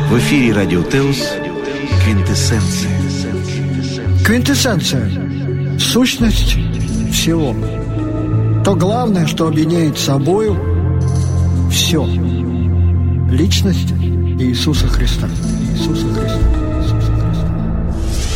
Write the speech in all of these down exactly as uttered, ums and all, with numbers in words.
В эфире Радио Теос «Квинтэссенция». Квинтэссенция – сущность всего. То главное, что объединяет собою все. Личность Иисуса Христа. Иисуса Христа. Иисуса Христа.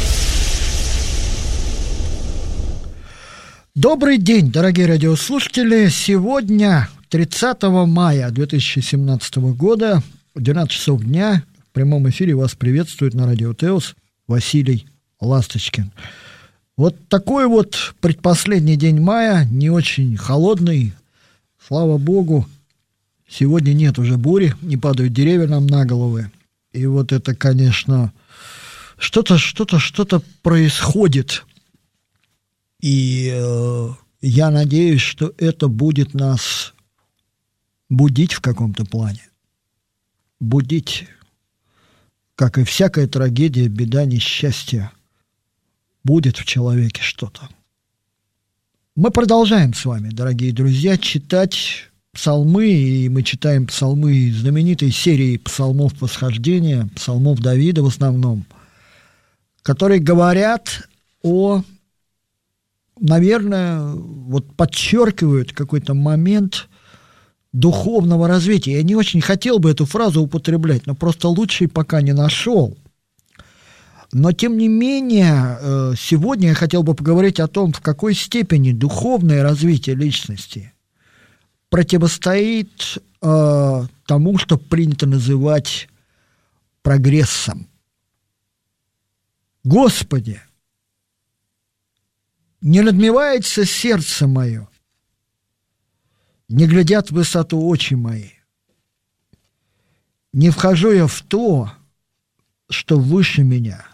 Добрый день, дорогие радиослушатели. Сегодня, тридцатого мая две тысячи семнадцатого года, в двенадцать часов дня, в прямом эфире вас приветствует на Радио Теос Василий Ласточкин. Вот такой вот предпоследний день мая, не очень холодный, слава богу. Сегодня нет уже бури, не падают деревья нам на головы. И вот это, конечно, что-то, что-то, что-то происходит. И э, я надеюсь, что это будет нас будить в каком-то плане. Будить, как и всякая трагедия, беда, несчастье, будет в человеке что-то. Мы продолжаем с вами, дорогие друзья, читать псалмы, и мы читаем псалмы знаменитой серии псалмов восхождения, псалмов Давида в основном, которые говорят о, наверное, вот подчеркивают какой-то момент духовного развития. Я не очень хотел бы эту фразу употреблять, но просто лучшей пока не нашел. Но, тем не менее, сегодня я хотел бы поговорить о том, в какой степени духовное развитие личности противостоит э, тому, что принято называть прогрессом. Господи, не надмевается сердце мое, не глядят в высоту очи мои. Не вхожу я в то, что выше меня,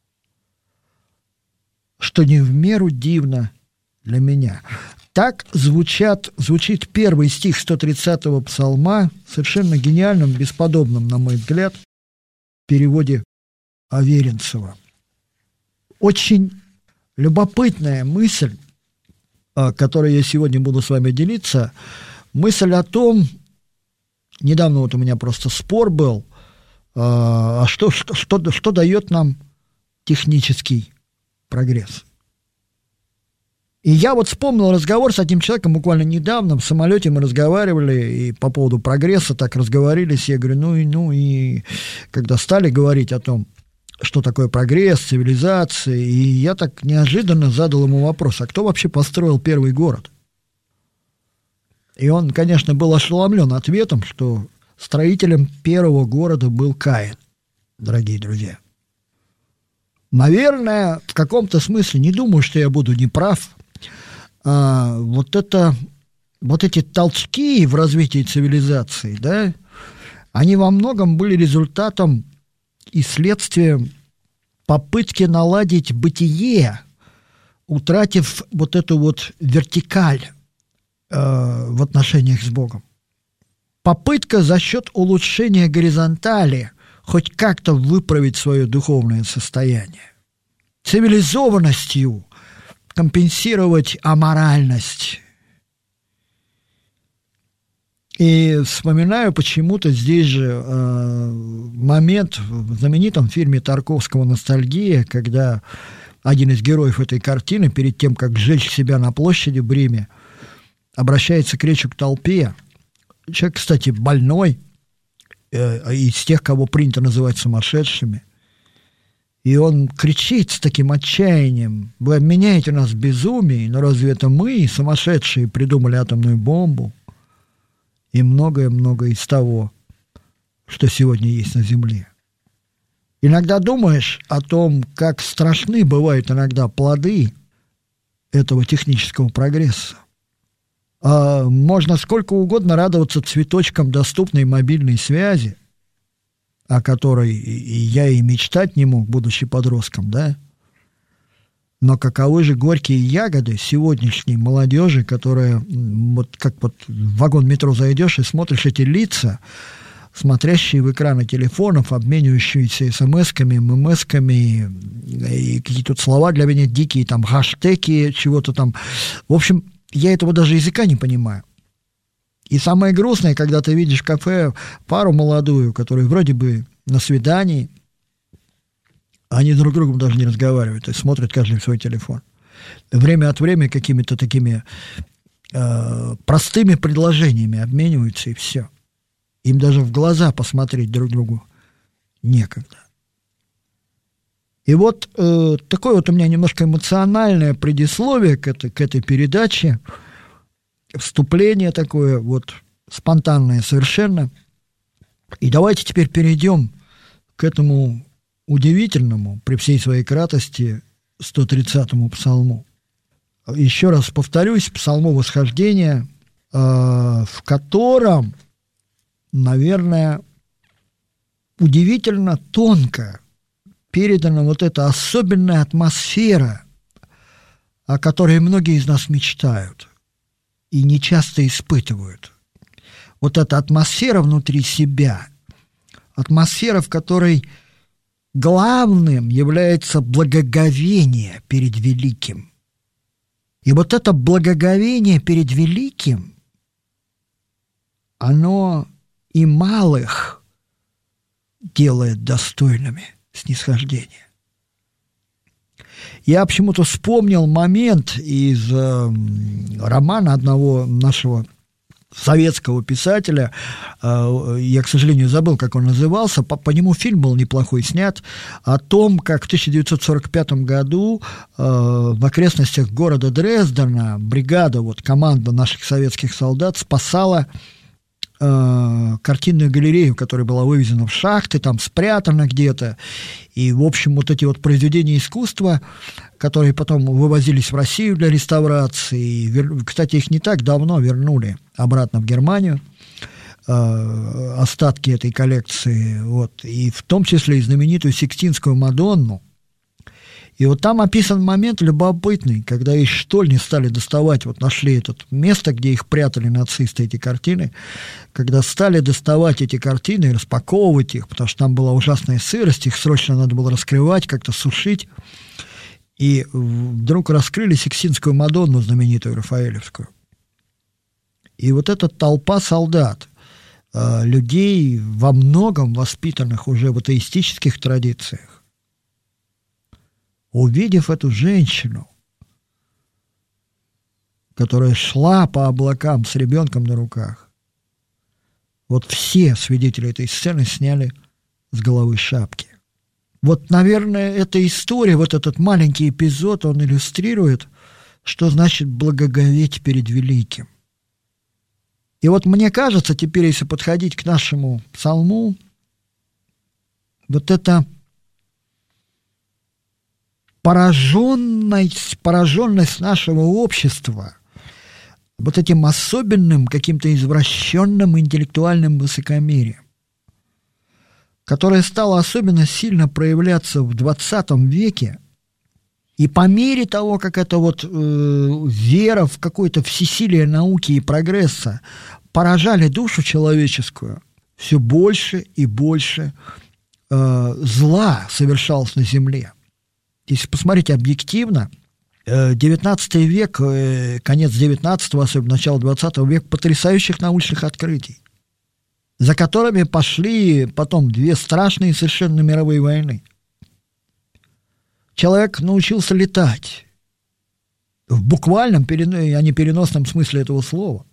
что не в меру дивно для меня. Так звучат, звучит первый стих сто тридцатого псалма, совершенно гениальным, бесподобным, на мой взгляд, в переводе Аверинцева. Очень любопытная мысль, которой я сегодня буду с вами делиться, мысль о том, недавно вот у меня просто спор был, а что, что, что, что дает нам технический прогресс. И я вот вспомнил разговор с одним человеком буквально недавно, в самолете мы разговаривали, и по поводу прогресса так разговорились, я говорю, ну и, ну и, когда стали говорить о том, что такое прогресс, цивилизация, и я так неожиданно задал ему вопрос, а кто вообще построил первый город? И он, конечно, был ошеломлен ответом, что строителем первого города был Каин, дорогие друзья. Наверное, в каком-то смысле, не думаю, что я буду неправ, а, вот, это, вот эти толчки в развитии цивилизации, да, они во многом были результатом и следствием попытки наладить бытие, утратив вот эту вот вертикаль э, в отношениях с Богом. Попытка за счет улучшения горизонтали хоть как-то выправить свое духовное состояние. Цивилизованностью компенсировать аморальность. И вспоминаю почему-то здесь же э, момент в знаменитом фильме Тарковского «Ностальгия», когда один из героев этой картины, перед тем, как сжечь себя на площади в Риме, обращается к речи к толпе. Человек, кстати, больной, э, из тех, кого принято называть сумасшедшими. И он кричит с таким отчаянием: вы обменяете нас в безумии, но разве это мы, сумасшедшие, придумали атомную бомбу? И многое-многое из того, что сегодня есть на Земле. Иногда думаешь о том, как страшны бывают иногда плоды этого технического прогресса. А можно сколько угодно радоваться цветочкам доступной мобильной связи, о которой и я и мечтать не мог, будучи подростком, да? Но каковы же горькие ягоды сегодняшней молодежи, которая, вот как вот в вагон метро зайдешь и смотришь эти лица, смотрящие в экраны телефонов, обменивающиеся смс-ками, ммс-ками, и какие-то слова для меня дикие, там, хэштеги, чего-то там. В общем, я этого даже языка не понимаю. И самое грустное, когда ты видишь в кафе пару молодую, которые вроде бы на свидании, они друг с другом даже не разговаривают, и смотрят каждый в свой телефон. Время от времени какими-то такими э, простыми предложениями обмениваются, и все. Им даже в глаза посмотреть друг другу некогда. И вот э, такое вот у меня немножко эмоциональное предисловие к этой, к этой передаче, вступление такое вот спонтанное совершенно. И давайте теперь перейдем к этому удивительному, при всей своей кратости, сто тридцатому псалму. Еще раз повторюсь, псалму восхождения, э, в котором, наверное, удивительно тонко передана вот эта особенная атмосфера, о которой многие из нас мечтают и нечасто испытывают. Вот эта атмосфера внутри себя, атмосфера, в которой главным является благоговение перед великим. И вот это благоговение перед великим, оно и малых делает достойными снисхождения. Я почему-то вспомнил момент из э, романа одного нашего советского писателя, э, я, к сожалению, забыл, как он назывался, по, по нему фильм был неплохой снят, о том, как в тысяча девятьсот сорок пятом году э, в окрестностях города Дрездена бригада, вот, команда наших советских солдат спасала э, картинную галерею, которая была вывезена в шахты, там спрятана где-то, и, в общем, вот эти вот произведения искусства, которые потом вывозились в Россию для реставрации. Кстати, их не так давно вернули обратно в Германию, э, остатки этой коллекции, вот, и в том числе и знаменитую Сикстинскую Мадонну. И вот там описан момент любопытный, когда из штольни стали доставать, вот нашли это место, где их прятали нацисты, эти картины, когда стали доставать эти картины и распаковывать их, потому что там была ужасная сырость, их срочно надо было раскрывать, как-то сушить. И вдруг раскрыли Сикстинскую Мадонну, знаменитую Рафаэлевскую. И вот эта толпа солдат, людей во многом воспитанных уже в атеистических традициях, увидев эту женщину, которая шла по облакам с ребенком на руках, вот все свидетели этой сцены сняли с головы шапки. Вот, наверное, эта история, вот этот маленький эпизод, он иллюстрирует, что значит благоговеть перед великим. И вот мне кажется, теперь, если подходить к нашему псалму, вот эта пораженность, пораженность нашего общества вот этим особенным, каким-то извращенным интеллектуальным высокомерием, которая стала особенно сильно проявляться в двадцатом веке, и по мере того, как эта вот э, вера в какое-то всесилие науки и прогресса поражали душу человеческую, все больше и больше э, зла совершалось на земле. Если посмотреть объективно, э, девятнадцатый век, э, конец девятнадцатого, особенно начало двадцатого века, потрясающих научных открытий, за которыми пошли потом две страшные совершенно мировые войны. Человек научился летать в буквальном, а не переносном смысле этого слова.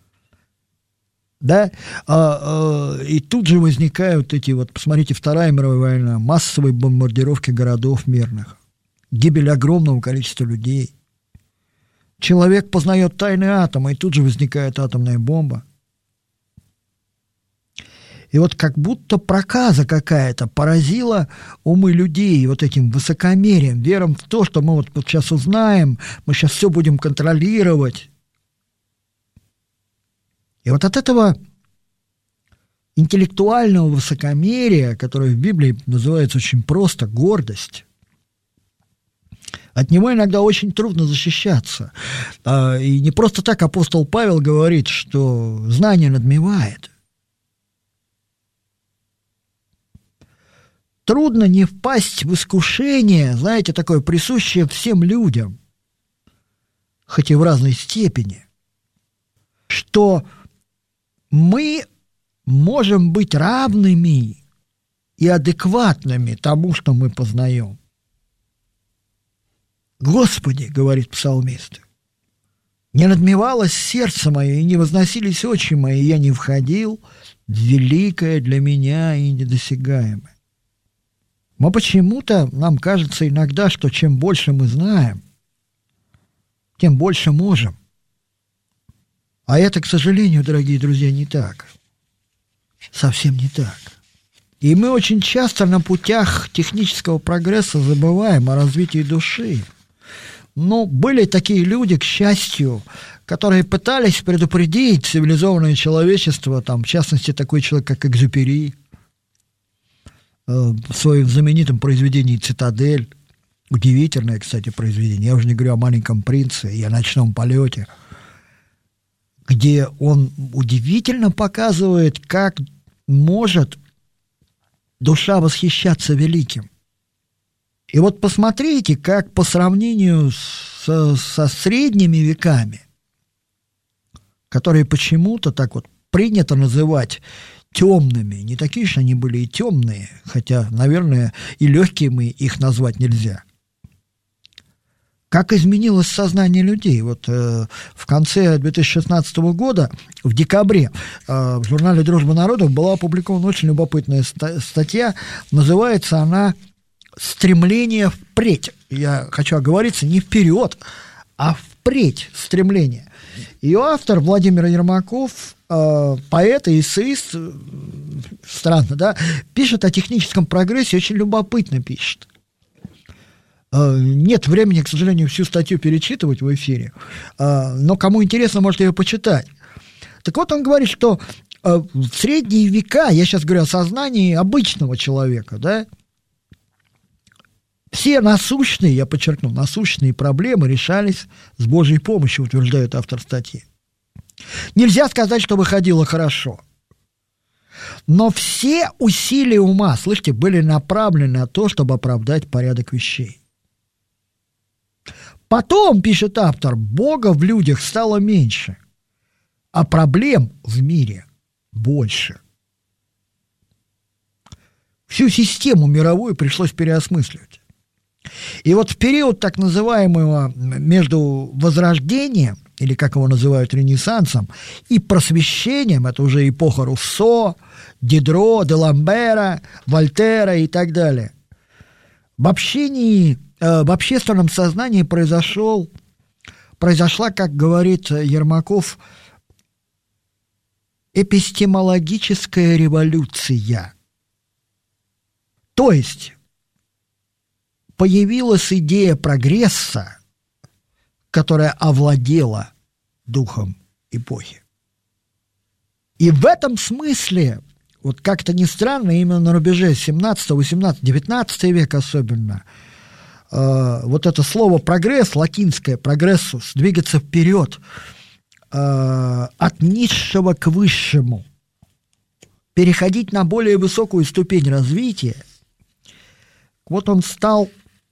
Да? А, а, и тут же возникают эти, вот посмотрите, Вторая мировая война, массовые бомбардировки городов мирных, гибель огромного количества людей. Человек познает тайны атома, и тут же возникает атомная бомба. И вот как будто проказа какая-то поразила умы людей вот этим высокомерием, вером в то, что мы вот, вот сейчас узнаем, мы сейчас все будем контролировать. И вот от этого интеллектуального высокомерия, которое в Библии называется очень просто гордость, от него иногда очень трудно защищаться. И не просто так апостол Павел говорит, что знание надмевает. Трудно не впасть в искушение, знаете, такое присущее всем людям, хоть и в разной степени, что мы можем быть равными и адекватными тому, что мы познаем. «Господи, — говорит псалмист, — не надмевалось сердце мое, и не возносились очи мои, и я не входил в великое для меня и недосягаемое». Но почему-то нам кажется иногда, что чем больше мы знаем, тем больше можем. А это, к сожалению, дорогие друзья, не так. Совсем не так. И мы очень часто на путях технического прогресса забываем о развитии души. Но были такие люди, к счастью, которые пытались предупредить цивилизованное человечество, там, в частности, такой человек, как Экзюпери, в своем знаменитом произведении «Цитадель», удивительное, кстати, произведение, я уже не говорю о «Маленьком принце» и о «Ночном полете», где он удивительно показывает, как может душа восхищаться великим. И вот посмотрите, как по сравнению со, со средними веками, которые почему-то так вот принято называть темными, не такие же они были и темные, хотя, наверное, и легкими их назвать нельзя. Как изменилось сознание людей? Вот э, в конце две тысячи шестнадцатого года, в декабре, э, в журнале «Дружба народов» была опубликована очень любопытная ста- статья, называется она «Стремление впредь». Я хочу оговориться, не вперед, а впредь стремление. Ее автор Владимир Ермаков, э, поэт и эссеист, э, странно, да, пишет о техническом прогрессе, очень любопытно пишет. Э, нет времени, к сожалению, всю статью перечитывать в эфире, э, но кому интересно, может ее почитать. Так вот, он говорит, что э, в средние века, я сейчас говорю о сознании обычного человека, да, все насущные, я подчеркну, насущные проблемы решались с Божьей помощью, утверждает автор статьи. Нельзя сказать, что выходило хорошо. Но все усилия ума, слышите, были направлены на то, чтобы оправдать порядок вещей. Потом, пишет автор, Бога в людях стало меньше, а проблем в мире больше. Всю систему мировую пришлось переосмысливать. И вот в период так называемого между Возрождением, или как его называют Ренессансом, и Просвещением, это уже эпоха Руссо, Дидро, Деламбера, Вольтера и так далее, в общении, э, в общественном сознании произошел, произошла, как говорит Ермаков, эпистемологическая революция. То есть появилась идея прогресса, которая овладела духом эпохи. И в этом смысле, вот как-то ни странно, именно на рубеже семнадцатого, восемнадцатого, девятнадцатого века особенно, э, вот это слово «прогресс», латинское «прогрессус», двигаться вперед, э, от низшего к высшему, переходить на более высокую ступень развития, вот он стал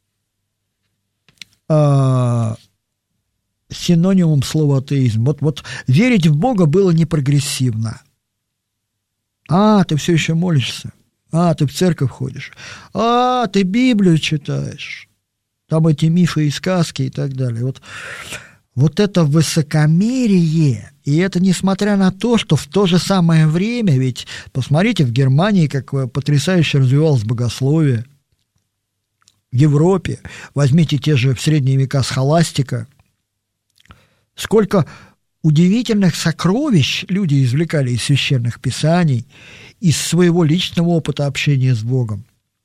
э, синонимом слова атеизм. Вот, вот верить в Бога было не прогрессивно. А, ты все еще молишься. А, ты в церковь ходишь. А, ты Библию читаешь. Там эти мифы и сказки и так далее. Вот, вот это высокомерие, и это несмотря на то, что в то же самое время, ведь посмотрите, в Германии как потрясающе развивалось богословие, в Европе, возьмите те же в средние века схоластика, сколько удивительных сокровищ люди извлекали из священных писаний, из своего личного опыта общения с Богом.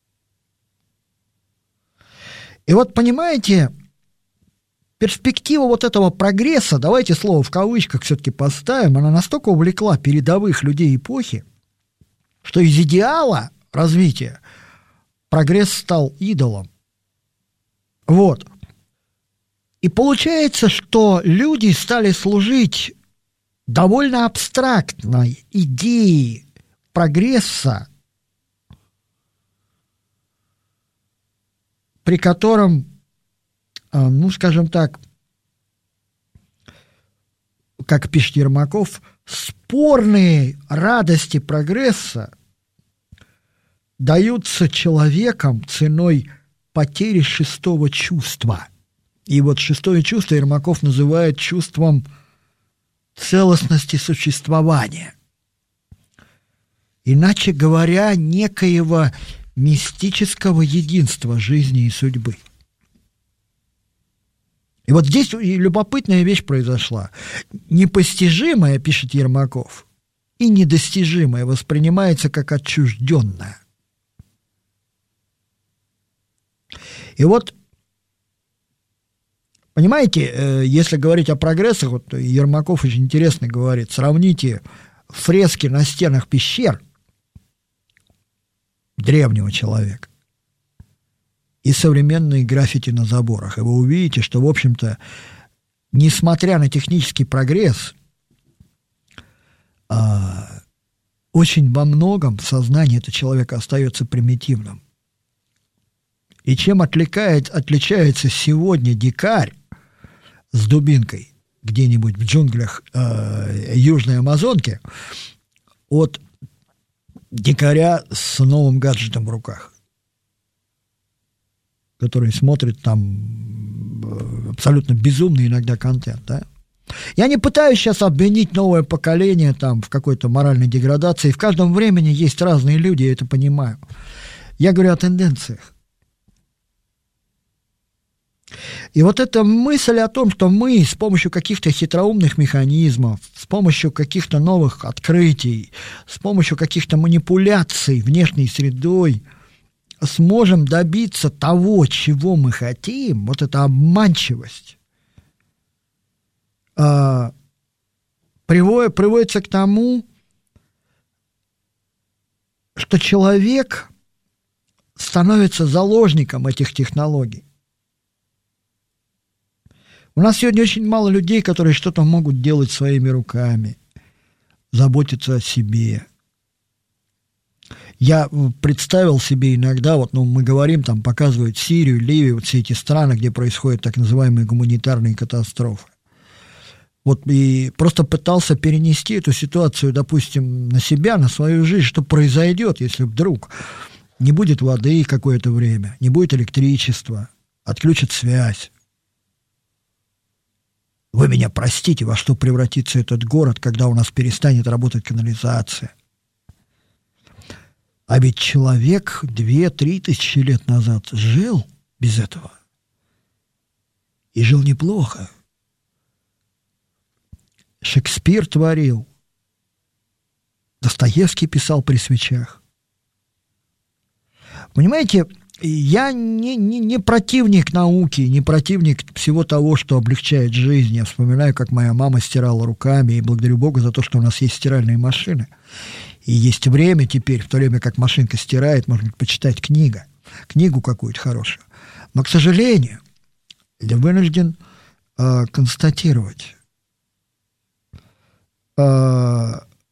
И вот, понимаете, перспектива вот этого прогресса, давайте слово в кавычках все-таки поставим, она настолько увлекла передовых людей эпохи, что из идеала развития прогресс стал идолом. Вот. И получается, что люди стали служить довольно абстрактной идее прогресса, при котором, ну, скажем так, как пишет Ермаков, спорные радости прогресса даются человеком ценой потери шестого чувства. И вот шестое чувство Ермаков называет чувством целостности существования. Иначе говоря, некоего мистического единства жизни и судьбы. И вот здесь любопытная вещь произошла. Непостижимое, пишет Ермаков, и недостижимое воспринимается как отчужденное. И вот, понимаете, если говорить о прогрессах, вот Ермаков очень интересно говорит, сравните фрески на стенах пещер древнего человека и современные граффити на заборах. И вы увидите, что, в общем-то, несмотря на технический прогресс, очень во многом сознание этого человека остается примитивным. И чем отвлекает, отличается сегодня дикарь с дубинкой где-нибудь в джунглях э, Южной Амазонки от дикаря с новым гаджетом в руках, который смотрит там абсолютно безумный иногда контент, да? Я не пытаюсь сейчас обвинить новое поколение там в какой-то моральной деградации. В каждом времени есть разные люди, я это понимаю. Я говорю о тенденциях. И вот эта мысль о том, что мы с помощью каких-то хитроумных механизмов, с помощью каких-то новых открытий, с помощью каких-то манипуляций внешней средой сможем добиться того, чего мы хотим, вот эта обманчивость, приводит, приводится к тому, что человек становится заложником этих технологий. У нас сегодня очень мало людей, которые что-то могут делать своими руками, заботиться о себе. Я представил себе иногда, вот, ну, мы говорим, там показывают Сирию, Ливию, вот все эти страны, где происходят так называемые гуманитарные катастрофы. Вот и просто пытался перенести эту ситуацию, допустим, на себя, на свою жизнь, что произойдет, если вдруг не будет воды какое-то время, не будет электричества, отключат связь. Вы меня простите, во что превратится этот город, когда у нас перестанет работать канализация. А ведь человек две-три тысячи лет назад жил без этого. И жил неплохо. Шекспир творил. Достоевский писал при свечах. Понимаете, я не, не, не противник науки, не противник всего того, что облегчает жизнь. Я вспоминаю, как моя мама стирала руками, и благодарю Бога за то, что у нас есть стиральные машины. И есть время теперь, в то время как машинка стирает, может быть, почитать книгу, книгу какую-то хорошую. Но, к сожалению, я вынужден э, констатировать, э,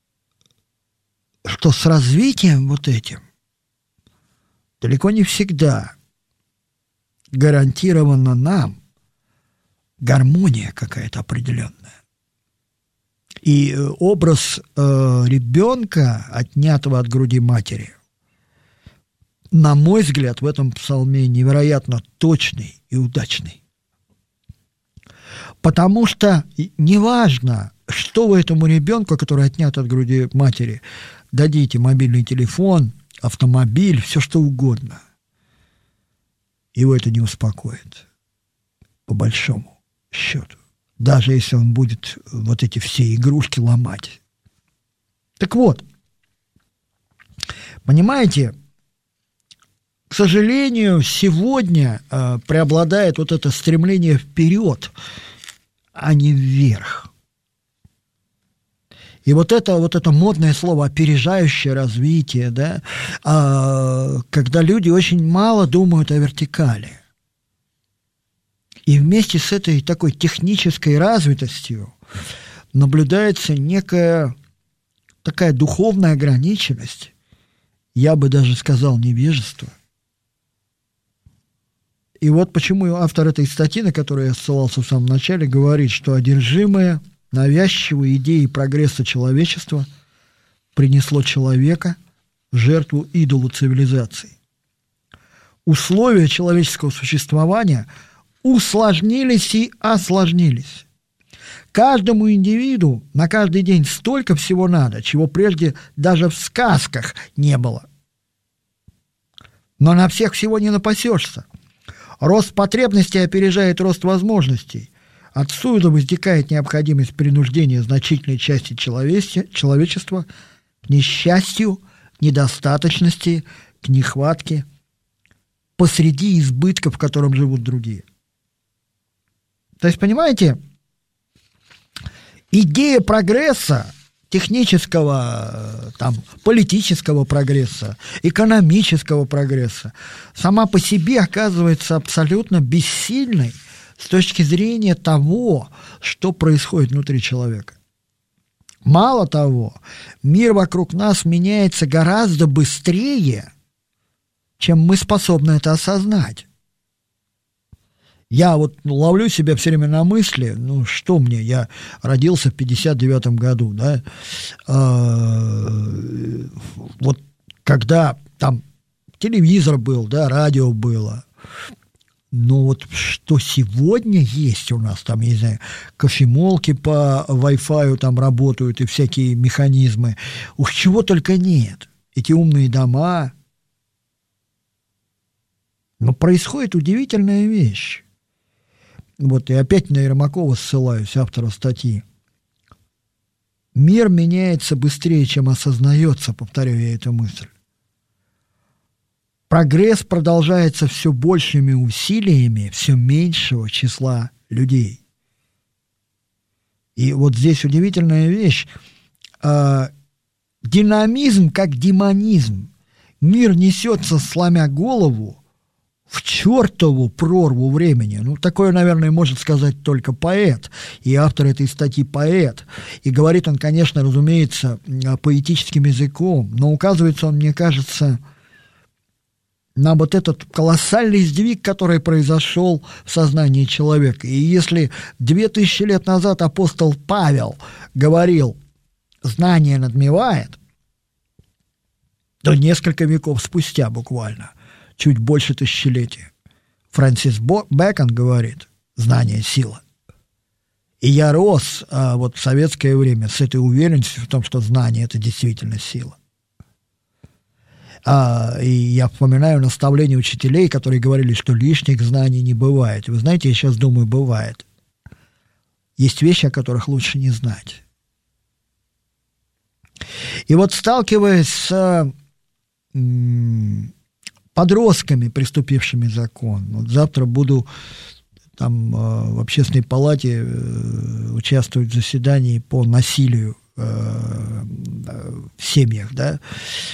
что с развитием вот этим далеко не всегда гарантирована нам гармония какая-то определенная. И образ э, ребенка, отнятого от груди матери, на мой взгляд, в этом псалме невероятно точный и удачный. Потому что неважно, что вы этому ребенку, который отнят от груди матери, дадите: мобильный телефон, автомобиль, все что угодно, его это не успокоит, по большому счету, даже если он будет вот эти все игрушки ломать. Так вот, понимаете, к сожалению, сегодня э, преобладает вот это стремление вперед, а не вверх. И вот это, вот это модное слово «опережающее развитие», да, а, когда люди очень мало думают о вертикали. И вместе с этой такой технической развитостью наблюдается некая такая духовная ограниченность, я бы даже сказал невежество. И вот почему автор этой статьи, на которую я ссылался в самом начале, говорит, что одержимое навязчивой идеей прогресса человечества принесло человека в жертву идолу цивилизации. Условия человеческого существования усложнились и осложнились. Каждому индивиду на каждый день столько всего надо, чего прежде даже в сказках не было. Но на всех всего не напасешься. Рост потребностей опережает рост возможностей. Отсюда возникает необходимость принуждения значительной части человечества к несчастью, недостаточности, к нехватке посреди избытка, в котором живут другие. То есть, понимаете, идея прогресса, технического, там, политического прогресса, экономического прогресса, сама по себе оказывается абсолютно бессильной с точки зрения того, что происходит внутри человека. Мало того, мир вокруг нас меняется гораздо быстрее, чем мы способны это осознать. Я вот ловлю себя все время на мысли, ну что мне, я родился в пятьдесят девятом году, да, а, вот когда там телевизор был, да, радио было, но вот что сегодня есть у нас, там, я не знаю, кофемолки по Wi-Fi там работают и всякие механизмы, уж чего только нет, эти умные дома, но происходит удивительная вещь. Вот, и опять на Ермакова ссылаюсь, автора статьи. Мир меняется быстрее, чем осознается, повторяю я эту мысль. Прогресс продолжается все большими усилиями все меньшего числа людей. И вот здесь удивительная вещь. Динамизм как демонизм. Мир несется, сломя голову, в чертову прорву времени. Ну, такое, наверное, может сказать только поэт, и автор этой статьи поэт. И говорит он, конечно, разумеется, поэтическим языком, но указывается он, мне кажется, на вот этот колоссальный сдвиг, который произошел в сознании человека. И если две тысячи лет назад апостол Павел говорил «знание надмевает», то несколько веков спустя буквально, чуть больше тысячелетия, Фрэнсис Бэкон говорит «знание – сила». И я рос а, вот в советское время с этой уверенностью в том, что знание – это действительно сила. А, и я вспоминаю наставления учителей, которые говорили, что лишних знаний не бывает. И вы знаете, я сейчас думаю, бывает. Есть вещи, о которых лучше не знать. И вот сталкиваясь с м- подростками, приступившими закон, вот завтра буду там в общественной палате участвовать в заседании по насилию в семьях, да.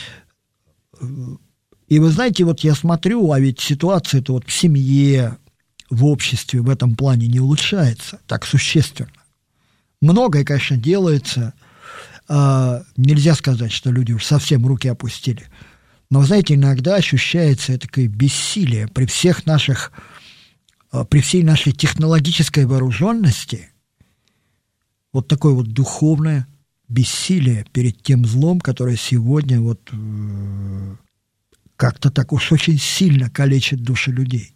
И вы знаете, вот я смотрю, а ведь ситуация-то вот в семье, в обществе в этом плане не улучшается так существенно. Многое, конечно, делается. Нельзя сказать, что люди уж совсем руки опустили. Но, знаете, иногда ощущается такое бессилие при всех наших, при всей нашей технологической вооруженности, вот такое вот духовное бессилие перед тем злом, которое сегодня вот как-то так уж очень сильно калечит души людей.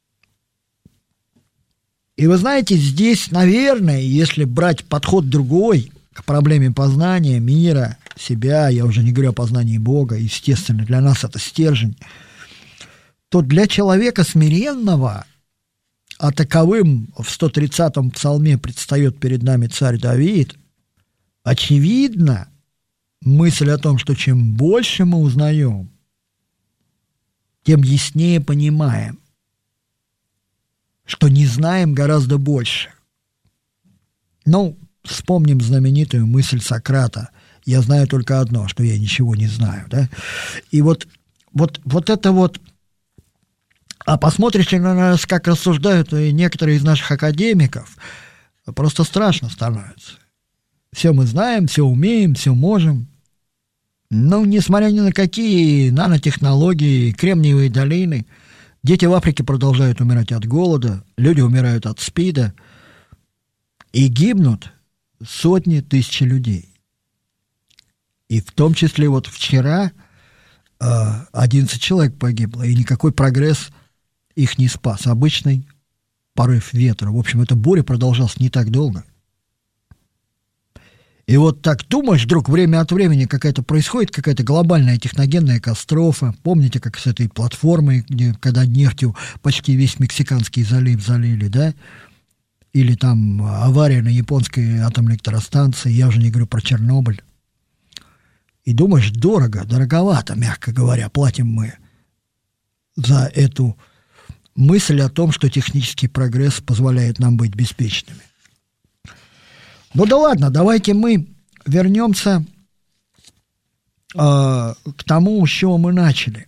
И вы знаете, здесь, наверное, если брать подход другой к проблеме познания мира, себя, я уже не говорю о познании Бога, естественно, для нас это стержень, то для человека смиренного, а таковым в сто тридцатом псалме предстает перед нами царь Давид, очевидно, мысль о том, что чем больше мы узнаем, тем яснее понимаем, что не знаем гораздо больше. Ну, вспомним знаменитую мысль Сократа: «Я знаю только одно, что я ничего не знаю». Да? И вот, вот, вот это вот... А посмотрите на нас, как рассуждают и некоторые из наших академиков, просто страшно становится. Все мы знаем, все умеем, все можем. Но, несмотря ни на какие нанотехнологии, кремниевые долины, дети в Африке продолжают умирать от голода, люди умирают от СПИДа, и гибнут сотни тысяч людей. И в том числе вот вчера одиннадцать человек погибло, и никакой прогресс их не спас. Обычный порыв ветра. В общем, эта буря продолжалась не так долго. И вот так думаешь, вдруг время от времени какая-то происходит, какая-то глобальная техногенная катастрофа. Помните, как с этой платформой, где, когда нефтью почти весь Мексиканский залив залили, да? Или там авария на японской атомной электростанции, я уже не говорю про Чернобыль. И думаешь, дорого, дороговато, мягко говоря, платим мы за эту мысль о том, что технический прогресс позволяет нам быть беспечными. Ну да ладно, давайте мы вернемся э, к тому, с чего мы начали.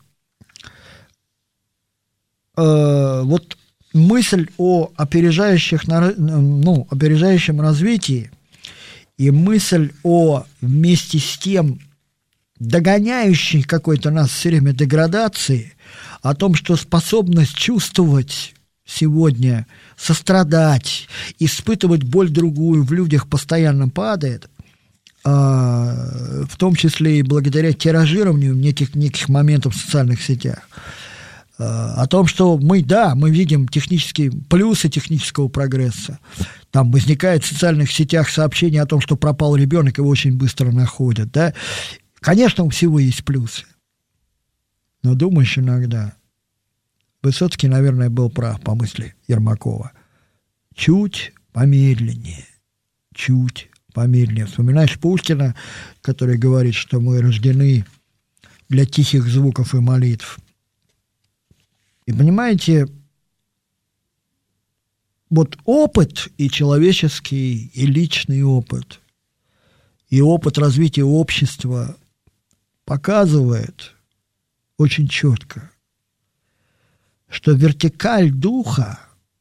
Э, вот мысль о опережающих, ну, опережающем развитии и мысль о вместе с тем догоняющей какой-то нас все время деградации, о том, что способность чувствовать сегодня, сострадать, испытывать боль другую в людях постоянно падает, в том числе и благодаря тиражированию неких, неких моментов в социальных сетях. О том, что мы, да, мы видим технические плюсы технического прогресса. Там возникает в социальных сетях сообщение о том, что пропал ребенок, его очень быстро находят, да. Конечно, у всего есть плюсы. Но думаешь иногда, Высоцкий, наверное, был прав по мысли Ермакова. Чуть помедленнее, чуть помедленнее. Вспоминаешь Пушкина, который говорит, что мы рождены для тихих звуков и молитв. И понимаете, вот опыт и человеческий, и личный опыт, и опыт развития общества показывает очень четко, что вертикаль духа,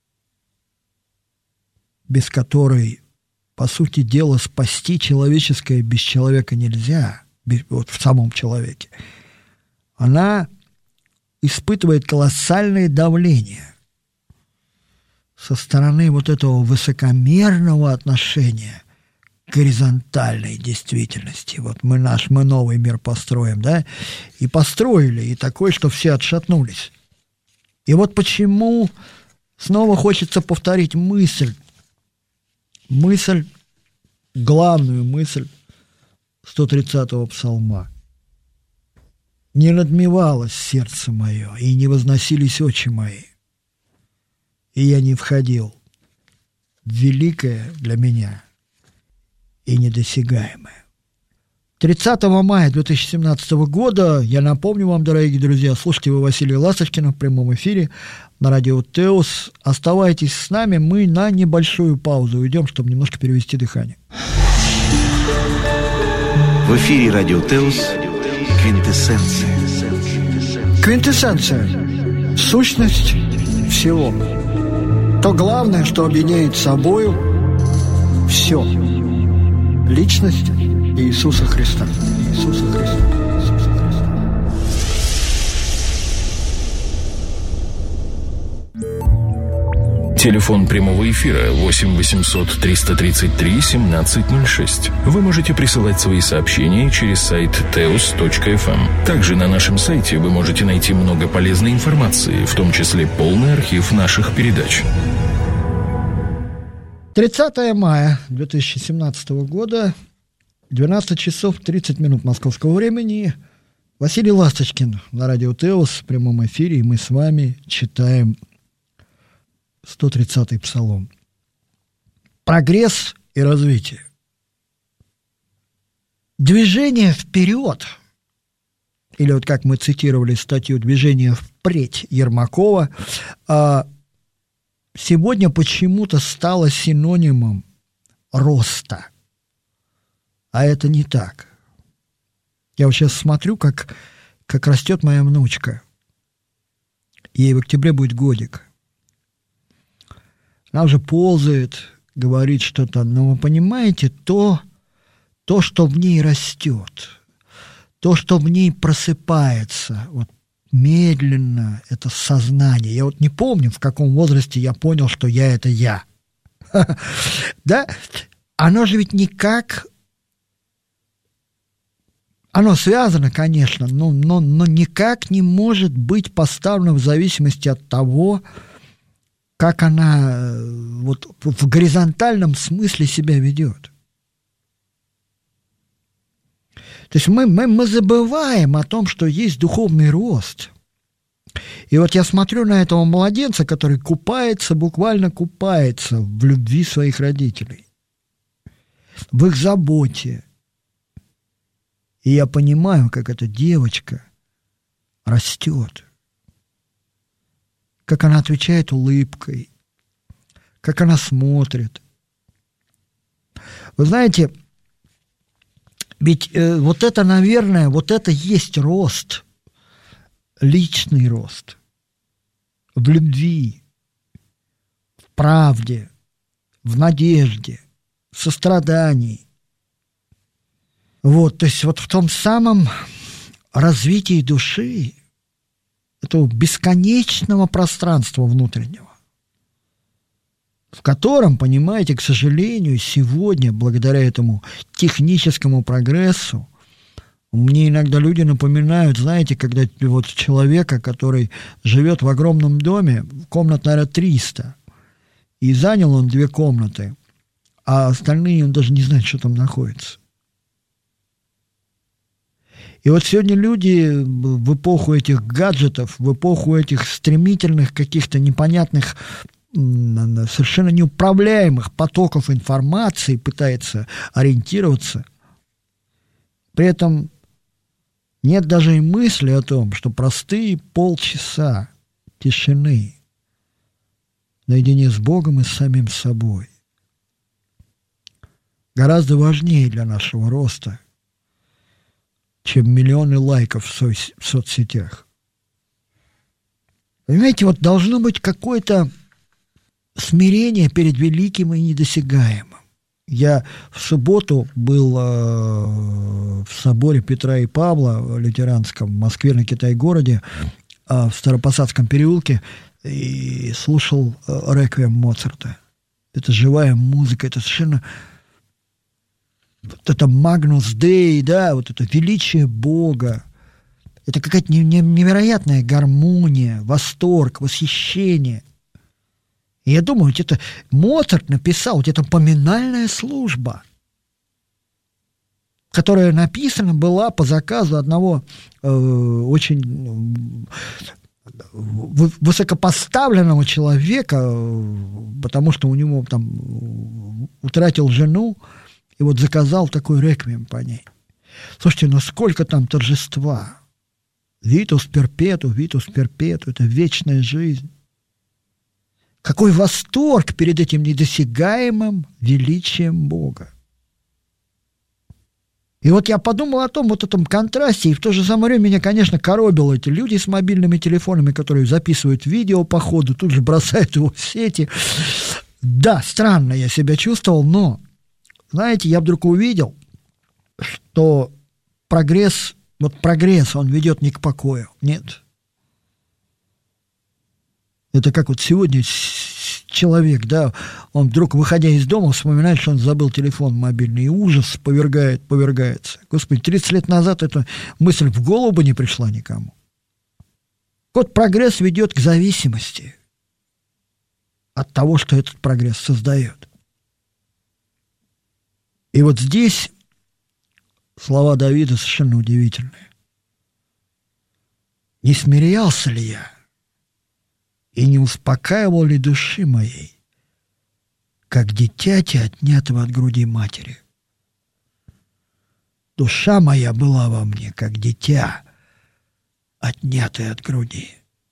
без которой, по сути дела, спасти человеческое без человека нельзя, без, вот в самом человеке, она испытывает колоссальное давление со стороны вот этого высокомерного отношения к горизонтальной действительности. Вот мы наш, мы новый мир построим, да, и построили, и такой, что все отшатнулись. И вот почему снова хочется повторить мысль, мысль, главную мысль сто тридцатого псалма. «Не надмевалось сердце мое, и не возносились очи мои, и я не входил в великое для меня и недосягаемое». тридцатого мая две тысячи семнадцатого года, я напомню вам, дорогие друзья, слушайте вы Василия Ласточкина в прямом эфире на радио Теос. Оставайтесь с нами, мы на небольшую паузу уйдем, чтобы немножко перевести дыхание. В эфире радио Теос «Квинтэссенция». Квинтэссенция. Сущность всего. То главное, что объединяет собою все. Личность Иисуса Христа. Иисуса Христа. Иисуса Христа. Телефон прямого эфира восемь восемьсот триста тридцать три семнадцать ноль шесть. Вы можете присылать свои сообщения через сайт теос точка эф эм. Также на нашем сайте вы можете найти много полезной информации, в том числе полный архив наших передач. тридцатого мая две тысячи семнадцатого года, двенадцать часов тридцать минут московского времени. Василий Ласточкин на радио Теос в прямом эфире, и мы с вами читаем сто тридцатый псалом. Прогресс и развитие. Движение вперед, или вот как мы цитировали статью «Движение впредь» Ермакова, сегодня почему-то стало синонимом роста. А это не так. Я вот сейчас смотрю, как, как растет моя внучка. Ей в октябре будет годик. Она уже ползает, говорит что-то, но вы понимаете, то, то, что в ней растет, то, что в ней просыпается, вот медленно, это сознание. Я вот не помню, в каком возрасте я понял, что я – это я. Да? Оно же ведь никак Оно связано, конечно, но, но, но никак не может быть поставлено в зависимости от того, как она вот в горизонтальном смысле себя ведет. То есть мы, мы, мы забываем о том, что есть духовный рост. И вот я смотрю на этого младенца, который купается, буквально купается в любви своих родителей, в их заботе. И я понимаю, как эта девочка растет, как она отвечает улыбкой, как она смотрит. Вы знаете, ведь э, вот это, наверное, вот это есть рост, личный рост в любви, в правде, в надежде, в сострадании. Вот, то есть вот в том самом развитии души, этого бесконечного пространства внутреннего, в котором, понимаете, к сожалению, сегодня, благодаря этому техническому прогрессу, мне иногда люди напоминают, знаете, когда вот человека, который живет в огромном доме, комнат, наверное, триста, и занял он две комнаты, а остальные он даже не знает, что там находится. И вот сегодня люди в эпоху этих гаджетов, в эпоху этих стремительных каких-то непонятных, совершенно неуправляемых потоков информации пытаются ориентироваться. При этом нет даже и мысли о том, что простые полчаса тишины наедине с Богом и с самим собой гораздо важнее для нашего роста, чем миллионы лайков в, со- в соцсетях. Понимаете, вот должно быть какое-то смирение перед великим и недосягаемым. Я в субботу был э, в соборе Петра и Павла лютеранском в Москве на Китай-городе, э, в Старопосадском переулке, и слушал э, реквием Моцарта. Это живая музыка, это совершенно... Вот это Магнус Дей, да, вот это величие Бога. Это какая-то невероятная гармония, восторг, восхищение. И я думаю, вот это Моцарт написал, вот эта поминальная служба, которая написана была по заказу одного э, очень высокопоставленного человека, потому что у него там утратил жену, и вот заказал такой реквием по ней. Слушайте, ну сколько там торжества. Витус перпету, витус перпету, это вечная жизнь. Какой восторг перед этим недосягаемым величием Бога. И вот я подумал о том, вот этом контрасте, и в то же самое время меня, конечно, коробило эти люди с мобильными телефонами, которые записывают видео по ходу, тут же бросают его в сети. Да, странно я себя чувствовал, но, знаете, я вдруг увидел, что прогресс, вот прогресс, он ведет не к покою, нет. Это как вот сегодня человек, да, он вдруг, выходя из дома, вспоминает, что он забыл телефон мобильный, и ужас повергает, повергается. Господи, тридцать лет назад эта мысль в голову бы не пришла никому. Вот прогресс ведет к зависимости от того, что этот прогресс создает. И вот здесь слова Давида совершенно удивительные. «Не смирялся ли я, и не успокаивал ли души моей, как дитяти, отнятого от груди матери? Душа моя была во мне, как дитя, отнятое от груди».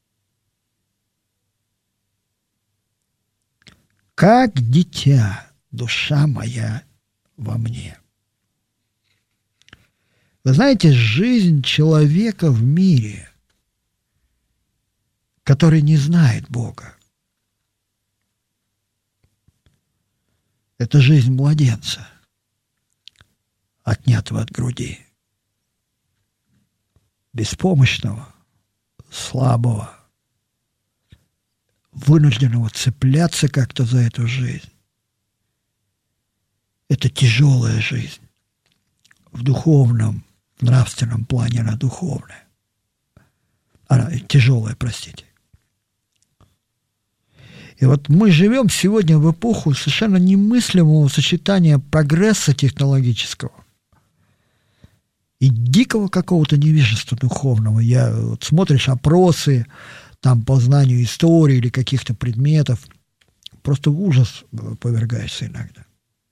Как дитя, душа моя во мне. Вы знаете, жизнь человека в мире, который не знает Бога, это жизнь младенца, отнятого от груди, беспомощного, слабого, вынужденного цепляться как-то за эту жизнь. Это тяжелая жизнь в духовном, в нравственном плане она духовная. Она тяжелая, простите. И вот мы живем сегодня в эпоху совершенно немыслимого сочетания прогресса технологического и дикого какого-то невежества духовного. Я, вот смотришь опросы там, по знанию истории или каких-то предметов, просто в ужас повергаешься иногда.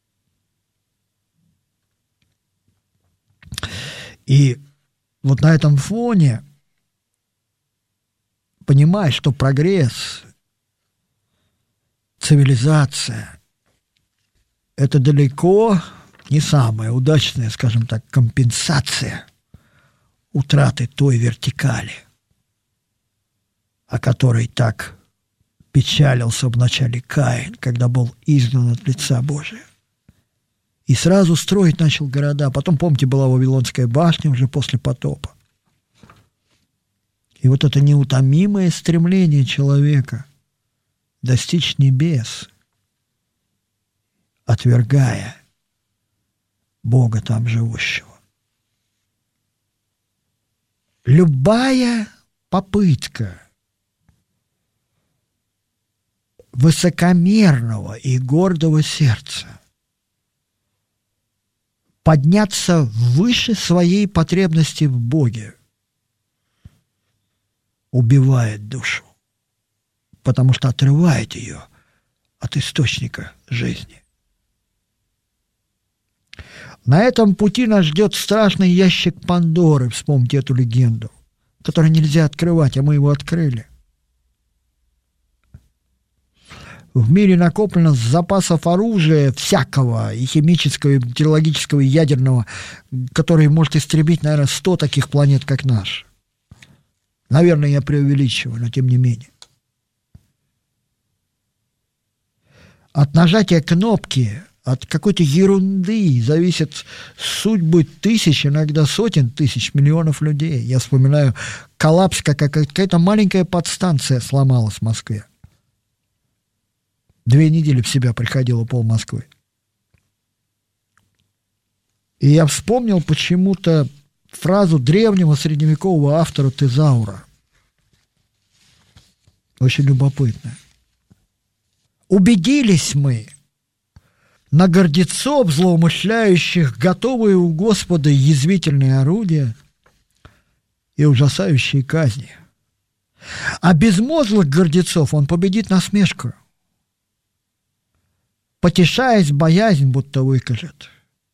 И вот на этом фоне понимаешь, что прогресс, цивилизация – это далеко не самая удачная, скажем так, компенсация утраты той вертикали, о которой так печалился вначале Каин, когда был изгнан от лица Божия. И сразу строить начал города. Потом, помните, была Вавилонская башня уже после потопа. И вот это неутомимое стремление человека достичь небес, отвергая Бога там живущего. Любая попытка высокомерного и гордого сердца подняться выше своей потребности в Боге убивает душу, потому что отрывает ее от источника жизни. На этом пути нас ждет страшный ящик Пандоры, вспомните эту легенду, который нельзя открывать, а мы его открыли. В мире накоплено запасов оружия всякого, и химического, и бактериологического, и ядерного, который может истребить, наверное, сто таких планет, как наша. Наверное, я преувеличиваю, но тем не менее. От нажатия кнопки, от какой-то ерунды зависят судьбы тысяч, иногда сотен тысяч, миллионов людей. Я вспоминаю коллапс, как какая-то маленькая подстанция сломалась в Москве. Две недели в себя приходило пол Москвы. И я вспомнил почему-то фразу древнего средневекового автора Тезаура. Очень любопытная. Убедились мы на гордецов, злоумышляющих, готовые у Господа язвительные орудия и ужасающие казни. А безмозглых гордецов он победит насмешку, потешаясь, боязнь будто выкажет.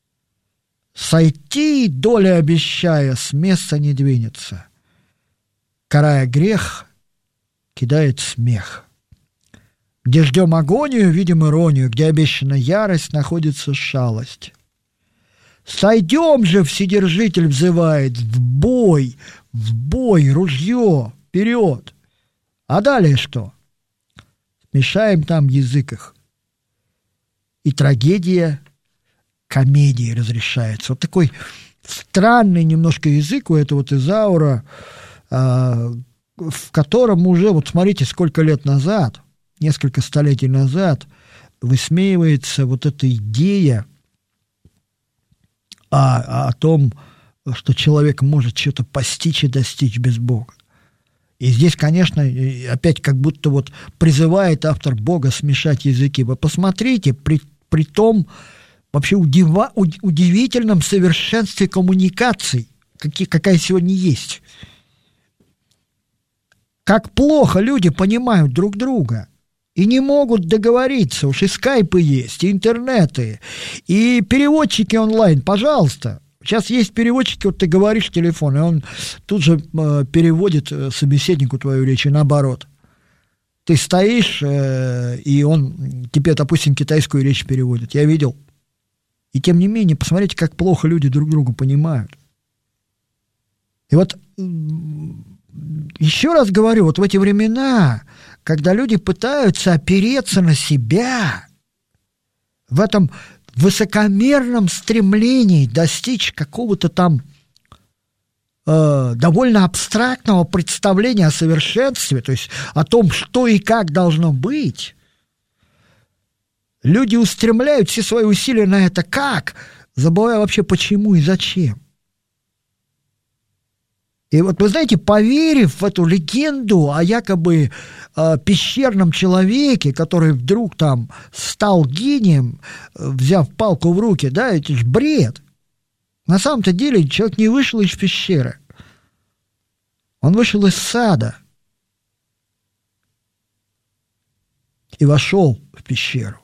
Сойти, доля обещая, с места не двинется. Карая грех, кидает смех. Где ждем агонию, видим иронию, где обещана ярость, находится шалость. Сойдем же, Вседержитель взывает, в бой, в бой, ружье, вперед. А далее что? Смешаем там язык их. И трагедия комедии разрешается. Вот такой странный немножко язык у этого Тезаура, в котором уже, вот смотрите, сколько лет назад, несколько столетий назад, высмеивается вот эта идея о, о том, что человек может что-то постичь и достичь без Бога. И здесь, конечно, опять как будто вот призывает автор Бога смешать языки. Вы посмотрите, при, при том вообще удива, уд, удивительном совершенстве коммуникаций, какие, какая сегодня есть. Как плохо люди понимают друг друга и не могут договориться. Уж и скайпы есть, и интернеты, и переводчики онлайн, пожалуйста. Сейчас есть переводчики, вот ты говоришь в телефон, и он тут же э, переводит собеседнику твою речь, и наоборот. Ты стоишь, э, и он тебе, допустим, китайскую речь переводит. Я видел. И тем не менее, посмотрите, как плохо люди друг друга понимают. И вот еще раз говорю, вот в эти времена, когда люди пытаются опереться на себя, в этом высокомерном стремлении достичь какого-то там э, довольно абстрактного представления о совершенстве, то есть о том, что и как должно быть, люди устремляют все свои усилия на это как, забывая вообще почему и зачем. И вот, вы знаете, поверив в эту легенду о якобы э, пещерном человеке, который вдруг там стал гением, э, взяв палку в руки, да, это же бред. На самом-то деле человек не вышел из пещеры. Он вышел из сада и вошел в пещеру.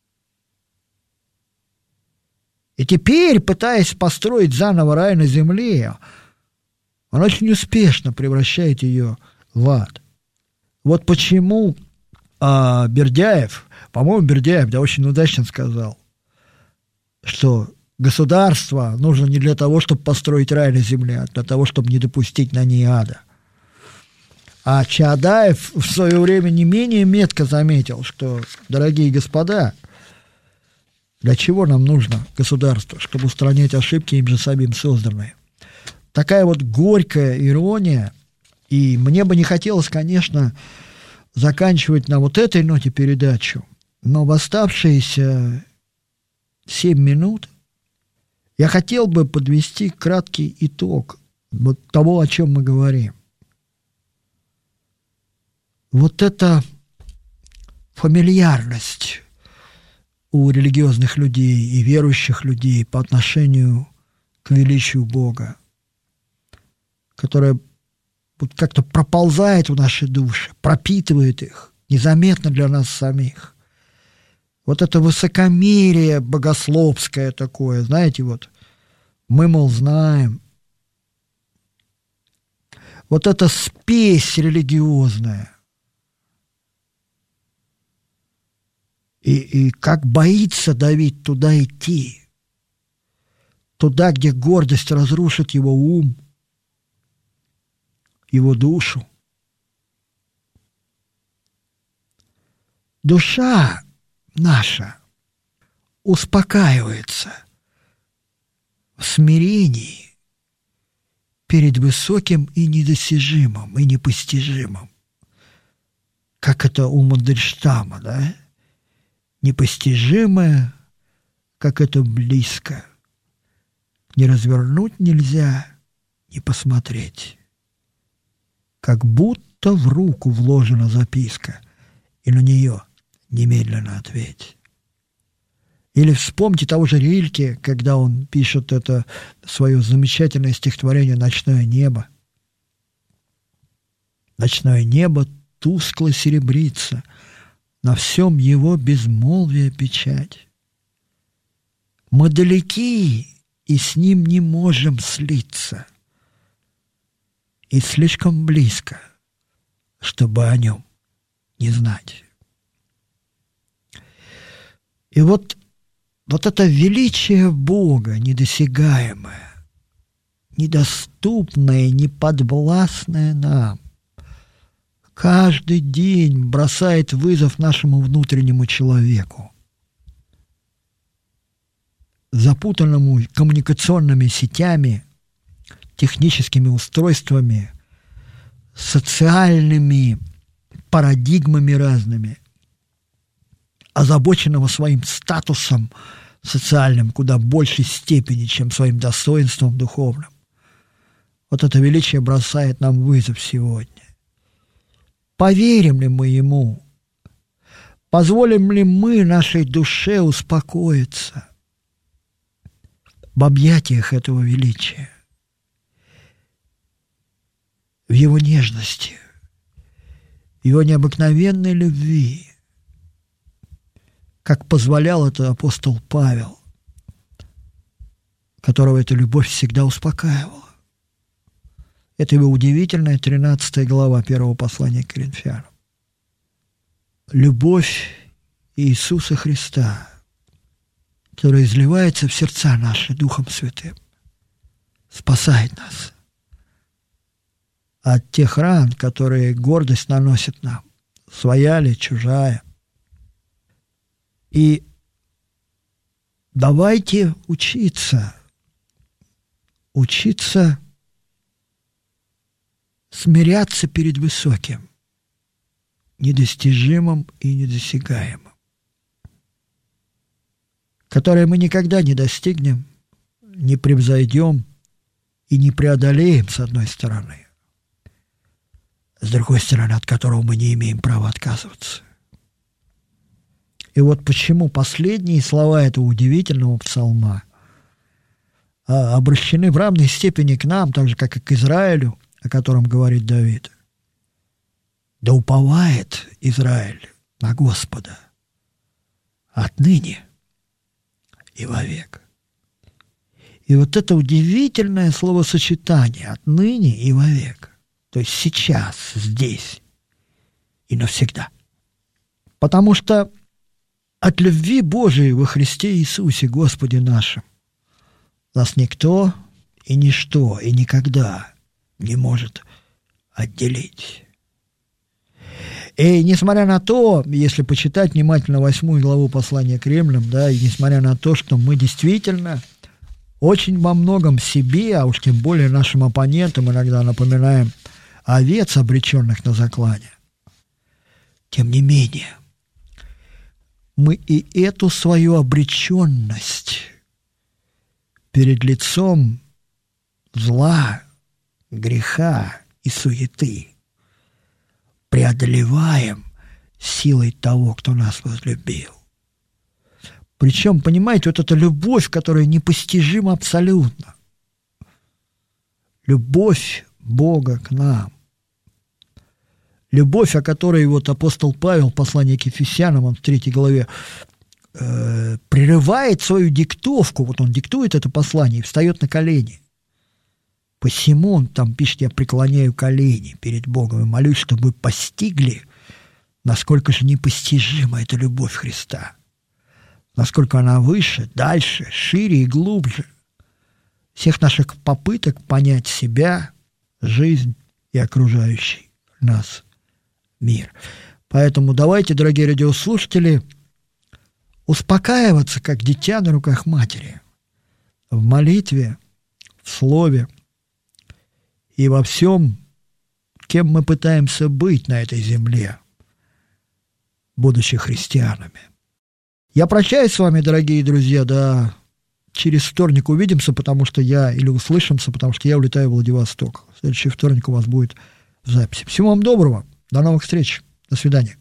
И теперь, пытаясь построить заново рай на земле, он очень успешно превращает ее в ад. Вот почему а, Бердяев, по-моему, Бердяев, да, очень удачно сказал, что государство нужно не для того, чтобы построить рай на земле, а для того, чтобы не допустить на ней ада. А Чаадаев в свое время не менее метко заметил, что, дорогие господа, для чего нам нужно государство? Чтобы устранять ошибки им же самим созданные. Такая вот горькая ирония, и мне бы не хотелось, конечно, заканчивать на вот этой ноте передачу, но в оставшиеся семь минут я хотел бы подвести краткий итог вот того, о чем мы говорим. Вот эта фамильярность у религиозных людей и верующих людей по отношению к величию Бога, которая вот как-то проползает в наши души, пропитывает их, незаметно для нас самих. Вот это высокомерие богословское такое, знаете, вот мы, мол, знаем. Вот эта спесь религиозная. И, и как боится Давид туда идти. Туда, где гордость разрушит его ум, его душу. Душа наша успокаивается в смирении перед высоким и недостижимым, и непостижимым. Как это у Мандельштама, да? Непостижимое, как это близко. Не развернуть нельзя, не посмотреть. Как будто в руку вложена записка, и на нее немедленно ответь. Или вспомните того же Рильке, когда он пишет это свое замечательное стихотворение «Ночное небо». Ночное небо тускло серебрится, на всем его безмолвие печать. Мы далеки, и с ним не можем слиться, и слишком близко, чтобы о нем не знать. И вот, вот это величие Бога, недосягаемое, недоступное, неподвластное нам, каждый день бросает вызов нашему внутреннему человеку, запутанному коммуникационными сетями, техническими устройствами, социальными парадигмами разными, озабоченного своим статусом социальным куда большей степени, чем своим достоинством духовным. Вот это величие бросает нам вызов сегодня. Поверим ли мы ему? Позволим ли мы нашей душе успокоиться в объятиях этого величия, в его нежности, в его необыкновенной любви, как позволял это апостол Павел, которого эта любовь всегда успокаивала. Это его удивительная тринадцатая глава первого послания к Коринфянам. Любовь Иисуса Христа, которая изливается в сердца наши Духом Святым, спасает нас от тех ран, которые гордость наносит нам, своя ли, чужая. И давайте учиться, учиться смиряться перед высоким, недостижимым и недосягаемым, которое мы никогда не достигнем, не превзойдем и не преодолеем, с одной стороны, с другой стороны, от которого мы не имеем права отказываться. И вот почему последние слова этого удивительного псалма обращены в равной степени к нам, так же, как и к Израилю, о котором говорит Давид. «Да уповает Израиль на Господа отныне и вовек». И вот это удивительное словосочетание «отныне и вовек», то есть сейчас, здесь и навсегда. Потому что от любви Божией во Христе Иисусе, Господе нашим, нас никто и ничто и никогда не может отделить. И несмотря на то, если почитать внимательно восьмую главу послания к римлянам, да, и несмотря на то, что мы действительно очень во многом себе, а уж тем более нашим оппонентам иногда напоминаем овец, обреченных на заклание, тем не менее, мы и эту свою обреченность перед лицом зла, греха и суеты преодолеваем силой того, кто нас возлюбил. Причем, понимаете, вот эта любовь, которая непостижима абсолютно. Любовь Бога к нам. Любовь, о которой вот апостол Павел в послании к Ефесянам, он в третьей главе, э, прерывает свою диктовку, вот он диктует это послание и встает на колени. Посему он там пишет: «Я преклоняю колени перед Богом и молюсь, чтобы вы постигли, насколько же непостижима эта любовь Христа, насколько она выше, дальше, шире и глубже всех наших попыток понять себя, жизнь и окружающий нас мир». Поэтому давайте, дорогие радиослушатели, успокаиваться, как дитя на руках матери, в молитве, в слове и во всем, кем мы пытаемся быть на этой земле, будучи христианами. Я прощаюсь с вами, дорогие друзья, да через вторник увидимся, потому что я, или услышимся, потому что я улетаю в Владивосток. В следующий вторник у вас будет в записи. Всего вам доброго, до новых встреч, до свидания.